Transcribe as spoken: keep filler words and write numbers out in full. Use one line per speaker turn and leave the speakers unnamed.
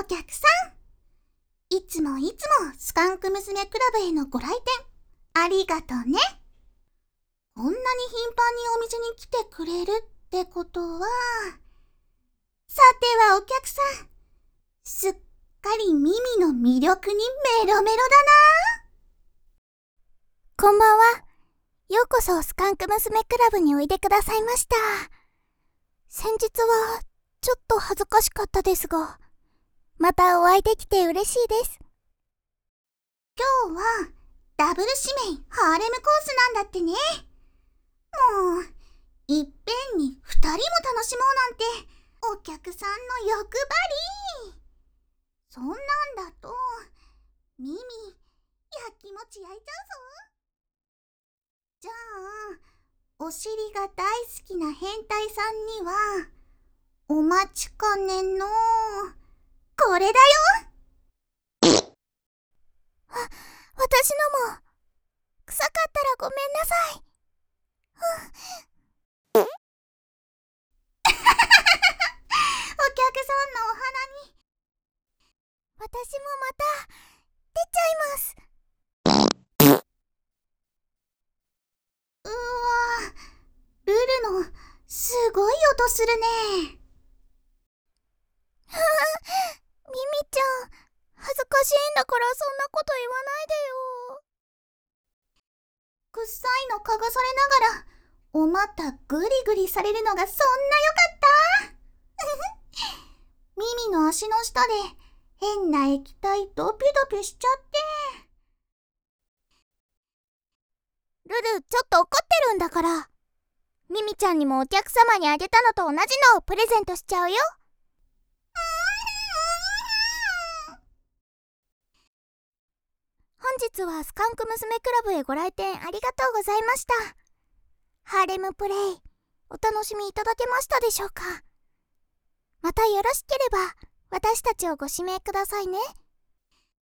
お客さん、いつもいつもスカンク娘クラブへのご来店ありがとうね。こんなに頻繁にお店に来てくれるってことは、さてはお客さん、すっかりミミの魅力にメロメロだな。
こんばんは。ようこそスカンク娘クラブにおいでくださいました。先日はちょっと恥ずかしかったですが、またお会いできて嬉しいです。
今日はダブル指名ハーレムコースなんだってね。もういっぺんにふたりも楽しもうなんてお客さんの欲張り。そんなんだとミミやきもち焼いちゃうぞ。じゃあお尻が大好きな変態さんにはお待ちかねのこれだよ。
あ、私のも。臭かったらごめんなさい。
お客さんのお花に
私もまた出ちゃいます。
うわ、ルルのすごい音するね。
はぁ、ミミちゃん、恥ずかしいんだからそんなこと言わないでよ。
くっさいの嗅がされながらお股グリグリされるのがそんな良かったミミの足の下で変な液体ドピドピしちゃって。
ルル、ちょっと怒ってるんだから。ミミちゃんにもお客様にあげたのと同じのをプレゼントしちゃうよ。本日はスカンク娘クラブへご来店ありがとうございました。ハーレムプレイ、お楽しみいただけましたでしょうか。またよろしければ私たちをご指名くださいね。